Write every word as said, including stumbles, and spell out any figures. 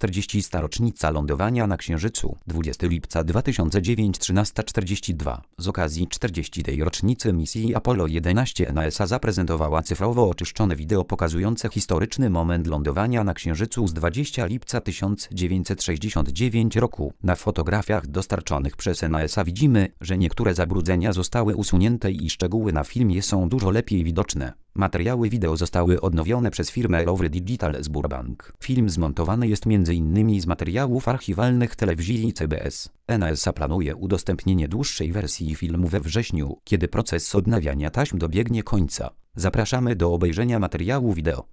czterdzieści rocznica lądowania na Księżycu, dwudziestego lipca dwa tysiące dziewięć, trzynasta czterdzieści dwa. Z okazji czterdziestej rocznicy misji Apollo jedenaście N A S A zaprezentowała cyfrowo oczyszczone wideo pokazujące historyczny moment lądowania na Księżycu z dwudziestego lipca tysiąc dziewięćset sześćdziesiątego dziewiątego roku. Na fotografiach dostarczonych przez N A S A widzimy, że niektóre zabrudzenia zostały usunięte i szczegóły na filmie są dużo lepiej widoczne. Materiały wideo zostały odnowione przez firmę Lowry Digital z Burbank. Film zmontowany jest między innymi z materiałów archiwalnych telewizji C B S. N A S A planuje udostępnienie dłuższej wersji filmu we wrześniu, kiedy proces odnawiania taśm dobiegnie końca. Zapraszamy do obejrzenia materiału wideo.